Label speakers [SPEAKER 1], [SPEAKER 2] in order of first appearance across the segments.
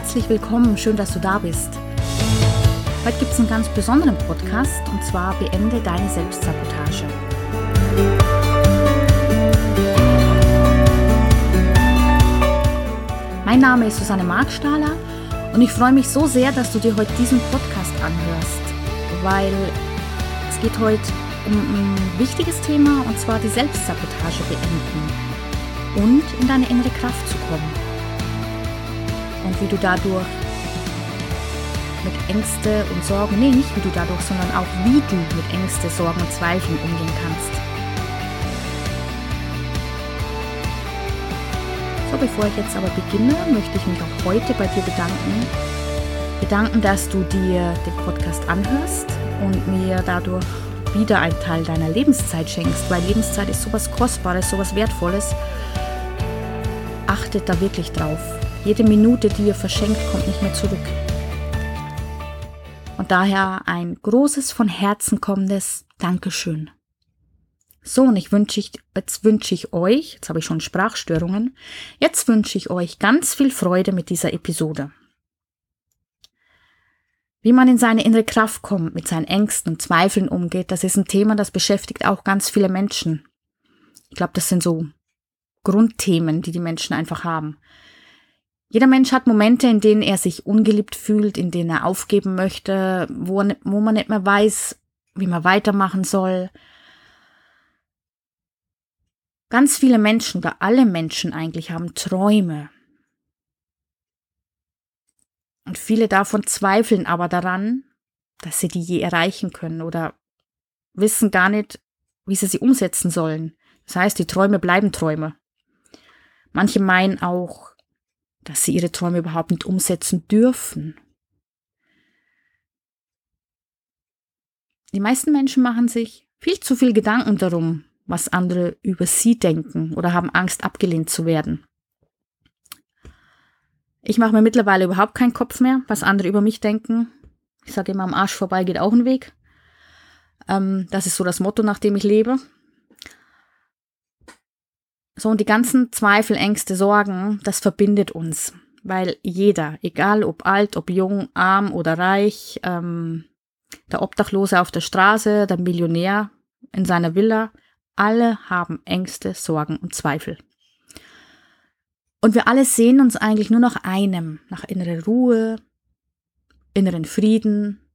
[SPEAKER 1] herzlich willkommen, schön, dass du da bist. Heute gibt es einen ganz besonderen Podcast und zwar Beende deine Selbstsabotage. Mein Name ist Susanne Markstahler und ich freue mich so sehr, dass du dir heute diesen Podcast anhörst, weil es geht heute um ein wichtiges Thema und zwar die Selbstsabotage beenden und in deine innere Kraft zu kommen. Und wie du dadurch mit Ängste und Sorgen, nicht wie du dadurch, sondern auch wie du mit Ängste, Sorgen und Zweifeln umgehen kannst. So, bevor ich jetzt aber beginne, möchte ich mich auch heute bei dir bedanken, dass du dir den Podcast anhörst und mir dadurch wieder einen Teil deiner Lebenszeit schenkst, weil Lebenszeit ist sowas Kostbares, sowas Wertvolles. Achtet da wirklich drauf. Jede Minute, die ihr verschenkt, kommt nicht mehr zurück. Und daher ein großes, von Herzen kommendes Dankeschön. So, und jetzt wünsche ich euch, jetzt habe ich schon Sprachstörungen, jetzt wünsche ich euch ganz viel Freude mit dieser Episode. Wie man in seine innere Kraft kommt, mit seinen Ängsten und Zweifeln umgeht, das ist ein Thema, das beschäftigt auch ganz viele Menschen. Ich glaube, das sind so Grundthemen, die Menschen einfach haben. Jeder Mensch hat Momente, in denen er sich ungeliebt fühlt, in denen er aufgeben möchte, wo man nicht mehr weiß, wie man weitermachen soll. Ganz viele Menschen oder alle Menschen eigentlich haben Träume. Und viele davon zweifeln aber daran, dass sie die je erreichen können oder wissen gar nicht, wie sie umsetzen sollen. Das heißt, die Träume bleiben Träume. Manche meinen auch, dass sie ihre Träume überhaupt nicht umsetzen dürfen. Die meisten Menschen machen sich viel zu viel Gedanken darum, was andere über sie denken oder haben Angst, abgelehnt zu werden. Ich mache mir mittlerweile überhaupt keinen Kopf mehr, was andere über mich denken. Ich sage immer, am Arsch vorbei geht auch ein Weg. Das ist so das Motto, nach dem ich lebe. So, und die ganzen Zweifel, Ängste, Sorgen, das verbindet uns. Weil jeder, egal ob alt, ob jung, arm oder reich, der Obdachlose auf der Straße, der Millionär in seiner Villa, alle haben Ängste, Sorgen und Zweifel. Und wir alle sehen uns eigentlich nur nach einem, nach innerer Ruhe, inneren Frieden,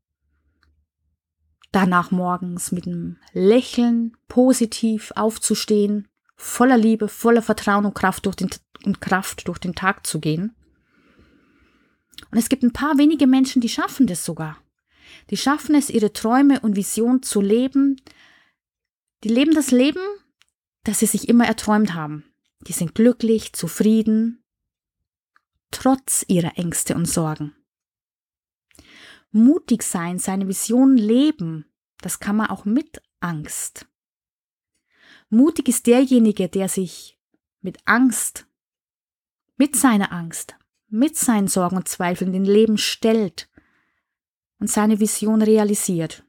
[SPEAKER 1] danach morgens mit einem Lächeln positiv aufzustehen, voller Liebe, voller Vertrauen und Kraft durch den Tag zu gehen. Und es gibt ein paar wenige Menschen, die schaffen das sogar. Die schaffen es, ihre Träume und Visionen zu leben. Die leben das Leben, das sie sich immer erträumt haben. Die sind glücklich, zufrieden, trotz ihrer Ängste und Sorgen. Mutig sein, seine Visionen leben, das kann man auch mit Angst. Mutig ist derjenige, der sich mit Angst, mit seiner Angst, mit seinen Sorgen und Zweifeln dem Leben stellt und seine Vision realisiert.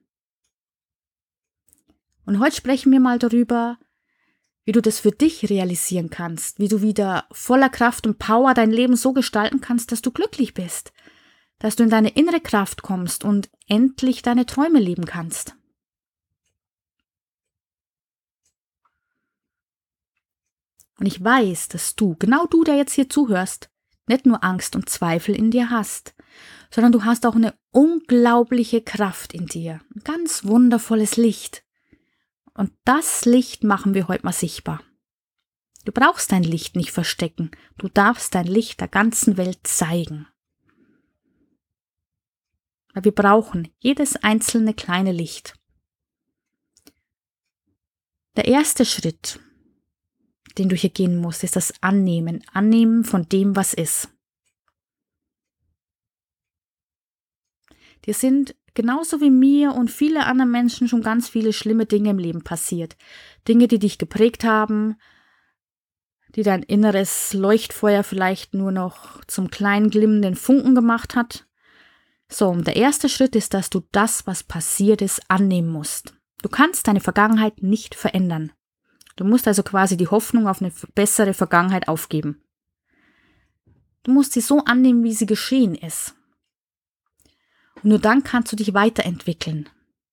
[SPEAKER 1] Und heute sprechen wir mal darüber, wie du das für dich realisieren kannst, wie du wieder voller Kraft und Power dein Leben so gestalten kannst, dass du glücklich bist, dass du in deine innere Kraft kommst und endlich deine Träume leben kannst. Und ich weiß, dass du, genau du, der jetzt hier zuhörst, nicht nur Angst und Zweifel in dir hast, sondern du hast auch eine unglaubliche Kraft in dir, ein ganz wundervolles Licht. Und das Licht machen wir heute mal sichtbar. Du brauchst dein Licht nicht verstecken, du darfst dein Licht der ganzen Welt zeigen. Weil wir brauchen jedes einzelne kleine Licht. Der erste Schritt, den du hier gehen musst, ist das Annehmen. Annehmen von dem, was ist. Dir sind genauso wie mir und viele anderen Menschen schon ganz viele schlimme Dinge im Leben passiert. Dinge, die dich geprägt haben, die dein inneres Leuchtfeuer vielleicht nur noch zum kleinen glimmenden Funken gemacht hat. So, und der erste Schritt ist, dass du das, was passiert ist, annehmen musst. Du kannst deine Vergangenheit nicht verändern. Du musst also quasi die Hoffnung auf eine bessere Vergangenheit aufgeben. Du musst sie so annehmen, wie sie geschehen ist. Und nur dann kannst du dich weiterentwickeln.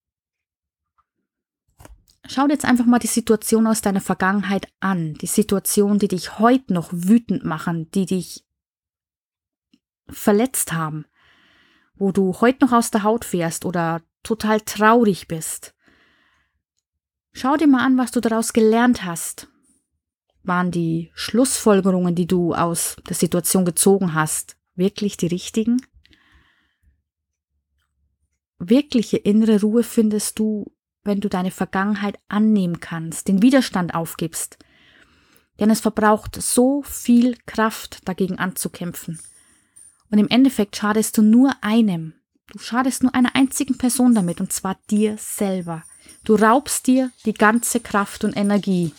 [SPEAKER 1] Schau dir jetzt einfach mal die Situation aus deiner Vergangenheit an. Die Situation, die dich heute noch wütend machen, die dich verletzt haben, wo du heute noch aus der Haut fährst oder total traurig bist. Schau dir mal an, was du daraus gelernt hast. Waren die Schlussfolgerungen, die du aus der Situation gezogen hast, wirklich die richtigen? Wirkliche innere Ruhe findest du, wenn du deine Vergangenheit annehmen kannst, den Widerstand aufgibst. Denn es verbraucht so viel Kraft, dagegen anzukämpfen. Und im Endeffekt schadest du nur einem. Du schadest nur einer einzigen Person damit, und zwar dir selber. Du raubst dir die ganze Kraft und Energie.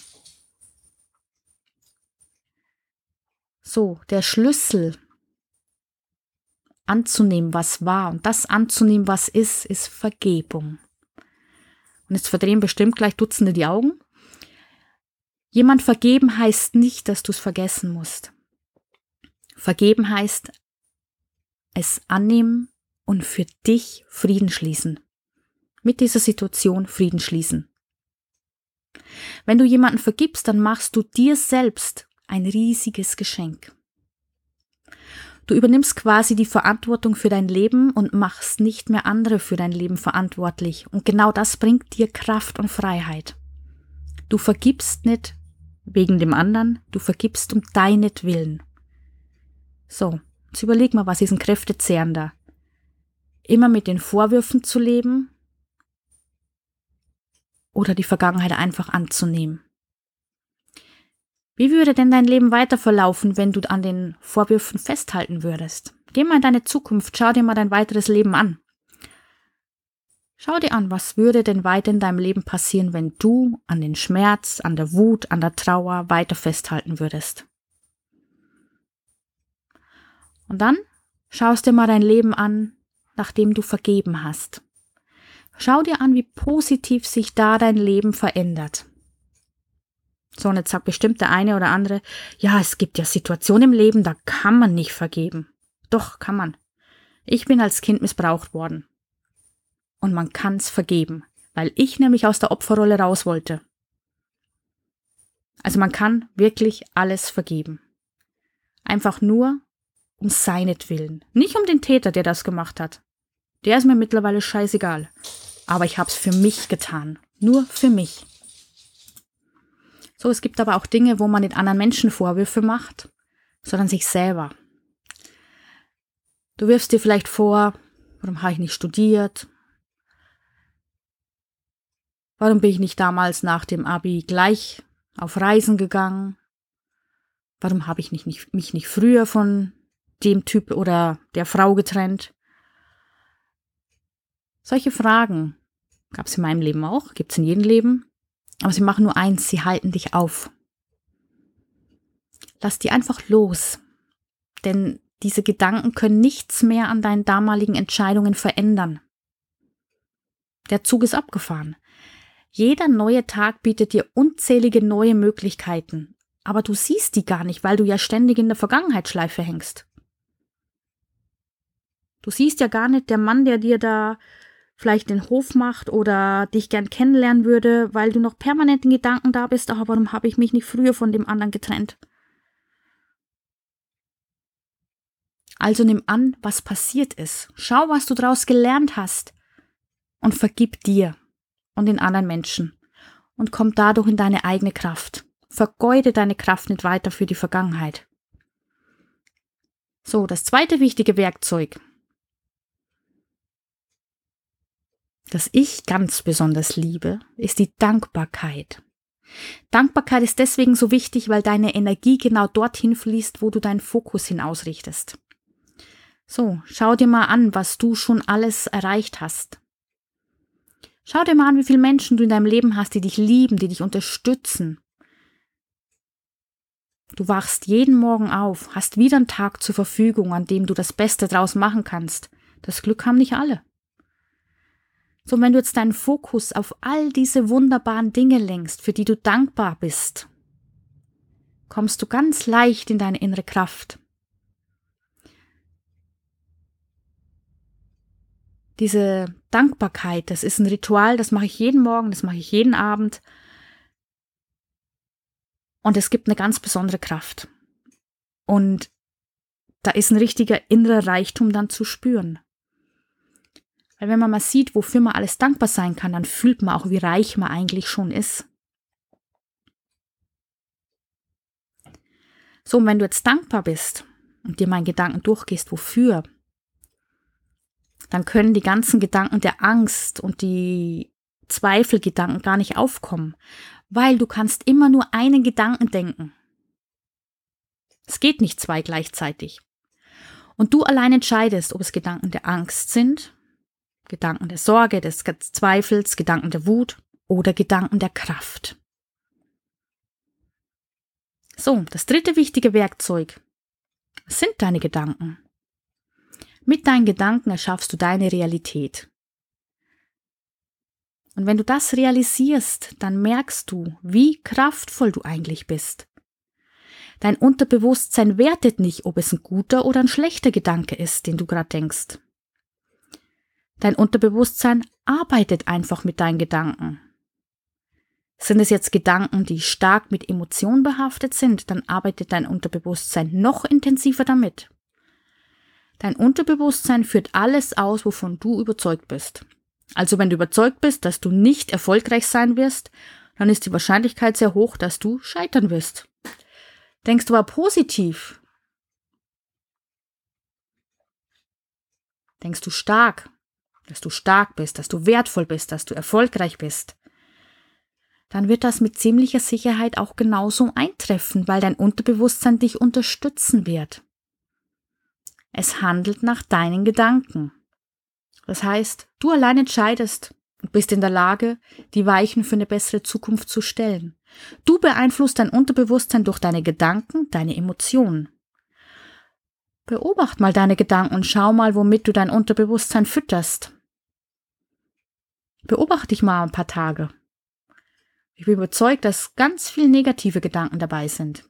[SPEAKER 1] So, der Schlüssel anzunehmen, was war, und das anzunehmen, was ist Vergebung. Und jetzt verdrehen bestimmt gleich Dutzende die Augen. Jemand vergeben heißt nicht, dass du es vergessen musst. Vergeben heißt es annehmen und für dich Frieden schließen. Mit dieser Situation Frieden schließen. Wenn du jemanden vergibst, dann machst du dir selbst ein riesiges Geschenk. Du übernimmst quasi die Verantwortung für dein Leben und machst nicht mehr andere für dein Leben verantwortlich. Und genau das bringt dir Kraft und Freiheit. Du vergibst nicht wegen dem anderen, du vergibst um deinetwillen. So, jetzt überleg mal, was ist ein kräftezehrender? Immer mit den Vorwürfen zu leben oder die Vergangenheit einfach anzunehmen? Wie würde denn dein Leben weiter verlaufen, wenn du an den Vorwürfen festhalten würdest? Geh mal in deine Zukunft, schau dir mal dein weiteres Leben an. Schau dir an, was würde denn weiter in deinem Leben passieren, wenn du an den Schmerz, an der Wut, an der Trauer weiter festhalten würdest. Und dann schaust dir mal dein Leben an, nachdem du vergeben hast. Schau dir an, wie positiv sich da dein Leben verändert. So, und jetzt sagt bestimmt der eine oder andere, ja, es gibt ja Situationen im Leben, da kann man nicht vergeben. Doch, kann man. Ich bin als Kind missbraucht worden. Und man kann's vergeben, weil ich nämlich aus der Opferrolle raus wollte. Also man kann wirklich alles vergeben. Einfach nur um seinetwillen. Nicht um den Täter, der das gemacht hat. Der ist mir mittlerweile scheißegal. Aber ich hab's für mich getan. Nur für mich. So, es gibt aber auch Dinge, wo man nicht anderen Menschen Vorwürfe macht, sondern sich selber. Du wirfst dir vielleicht vor, warum habe ich nicht studiert? Warum bin ich nicht damals nach dem Abi gleich auf Reisen gegangen? Warum habe ich mich nicht früher von dem Typ oder der Frau getrennt? Solche Fragen gab es in meinem Leben auch, gibt es in jedem Leben. Aber sie machen nur eins, sie halten dich auf. Lass die einfach los. Denn diese Gedanken können nichts mehr an deinen damaligen Entscheidungen verändern. Der Zug ist abgefahren. Jeder neue Tag bietet dir unzählige neue Möglichkeiten. Aber du siehst die gar nicht, weil du ja ständig in der Vergangenheitsschleife hängst. Du siehst ja gar nicht, der Mann, der dir da vielleicht den Hof macht oder dich gern kennenlernen würde, weil du noch permanent in Gedanken da bist, ach, warum habe ich mich nicht früher von dem anderen getrennt? Also nimm an, was passiert ist. Schau, was du daraus gelernt hast und vergib dir und den anderen Menschen und komm dadurch in deine eigene Kraft. Vergeude deine Kraft nicht weiter für die Vergangenheit. So, das zweite wichtige Werkzeug, das ich ganz besonders liebe, ist die Dankbarkeit. Dankbarkeit ist deswegen so wichtig, weil deine Energie genau dorthin fließt, wo du deinen Fokus hin ausrichtest. So, schau dir mal an, was du schon alles erreicht hast. Schau dir mal an, wie viele Menschen du in deinem Leben hast, die dich lieben, die dich unterstützen. Du wachst jeden Morgen auf, hast wieder einen Tag zur Verfügung, an dem du das Beste draus machen kannst. Das Glück haben nicht alle. So, wenn du jetzt deinen Fokus auf all diese wunderbaren Dinge lenkst, für die du dankbar bist, kommst du ganz leicht in deine innere Kraft. diese Dankbarkeit, das ist ein Ritual, das mache ich jeden Morgen, das mache ich jeden Abend. Und es gibt eine ganz besondere Kraft. Und da ist ein richtiger innerer Reichtum dann zu spüren. Weil wenn man mal sieht, wofür man alles dankbar sein kann, dann fühlt man auch, wie reich man eigentlich schon ist. So, und wenn du jetzt dankbar bist und dir meinen Gedanken durchgehst, wofür, dann können die ganzen Gedanken der Angst und die Zweifelgedanken gar nicht aufkommen, weil du kannst immer nur einen Gedanken denken. Es geht nicht zwei gleichzeitig. Und du allein entscheidest, ob es Gedanken der Angst sind, Gedanken der Sorge, des Zweifels, Gedanken der Wut oder Gedanken der Kraft. So, das dritte wichtige Werkzeug sind deine Gedanken. Mit deinen Gedanken erschaffst du deine Realität. Und wenn du das realisierst, dann merkst du, wie kraftvoll du eigentlich bist. Dein Unterbewusstsein wertet nicht, ob es ein guter oder ein schlechter Gedanke ist, den du gerade denkst. Dein Unterbewusstsein arbeitet einfach mit deinen Gedanken. Sind es jetzt Gedanken, die stark mit Emotionen behaftet sind, dann arbeitet dein Unterbewusstsein noch intensiver damit. Dein Unterbewusstsein führt alles aus, wovon du überzeugt bist. Also wenn du überzeugt bist, dass du nicht erfolgreich sein wirst, dann ist die Wahrscheinlichkeit sehr hoch, dass du scheitern wirst. Denkst du aber positiv? Denkst du stark, dass du stark bist, dass du wertvoll bist, dass du erfolgreich bist? Dann wird das mit ziemlicher Sicherheit auch genauso eintreffen, weil dein Unterbewusstsein dich unterstützen wird. Es handelt nach deinen Gedanken. Das heißt, du allein entscheidest und bist in der Lage, die Weichen für eine bessere Zukunft zu stellen. Du beeinflusst dein Unterbewusstsein durch deine Gedanken, deine Emotionen. Beobacht mal deine Gedanken und schau mal, womit du dein Unterbewusstsein fütterst. Beobachte dich mal ein paar Tage. Ich bin überzeugt, dass ganz viele negative Gedanken dabei sind.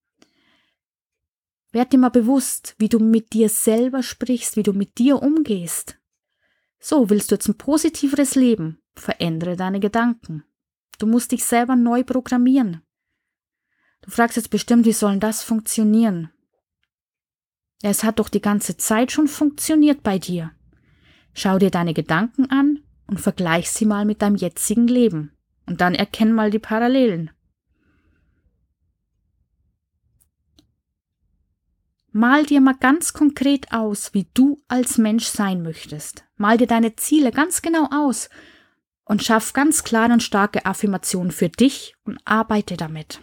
[SPEAKER 1] Werd dir mal bewusst, wie du mit dir selber sprichst, wie du mit dir umgehst. So, willst du jetzt ein positiveres Leben? Verändere deine Gedanken. Du musst dich selber neu programmieren. Du fragst jetzt bestimmt, wie soll denn das funktionieren? Ja, es hat doch die ganze Zeit schon funktioniert bei dir. Schau dir deine Gedanken an und vergleich sie mal mit deinem jetzigen Leben. Und dann erkenn mal die Parallelen. Mal dir mal ganz konkret aus, wie du als Mensch sein möchtest. Mal dir deine Ziele ganz genau aus und schaff ganz klare und starke Affirmationen für dich und arbeite damit.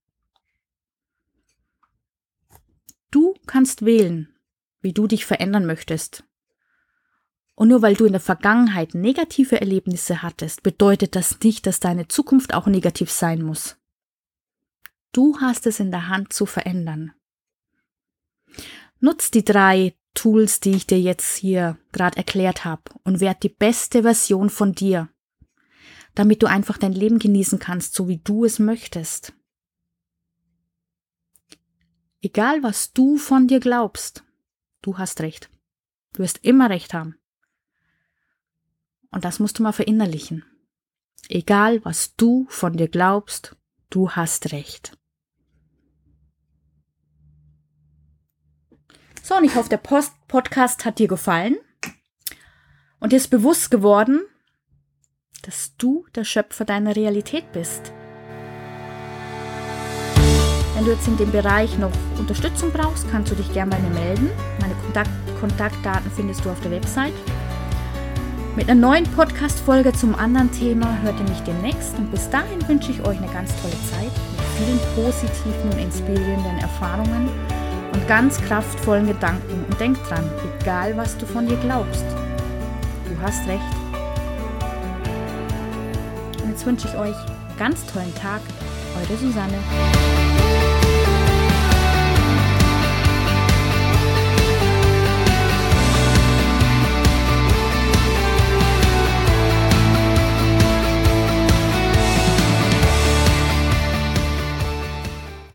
[SPEAKER 1] Du kannst wählen, wie du dich verändern möchtest. Und nur weil du in der Vergangenheit negative Erlebnisse hattest, bedeutet das nicht, dass deine Zukunft auch negativ sein muss. Du hast es in der Hand zu verändern. Nutz die 3 Tools, die ich dir jetzt hier gerade erklärt habe und werd die beste Version von dir, damit du einfach dein Leben genießen kannst, so wie du es möchtest. Egal, was du von dir glaubst, du hast recht. Du wirst immer recht haben. Und das musst du mal verinnerlichen. Egal, was du von dir glaubst, du hast recht. So, und ich hoffe, der Podcast hat dir gefallen und dir ist bewusst geworden, dass du der Schöpfer deiner Realität bist. Wenn du jetzt in dem Bereich noch Unterstützung brauchst, kannst du dich gerne bei mir melden. Meine Kontaktdaten findest du auf der Website. Mit einer neuen Podcast-Folge zum anderen Thema hört ihr mich demnächst und bis dahin wünsche ich euch eine ganz tolle Zeit mit vielen positiven und inspirierenden Erfahrungen und ganz kraftvollen Gedanken. Und denk dran, egal was du von dir glaubst, du hast recht. Und jetzt wünsche ich euch einen ganz tollen Tag. Eure Susanne.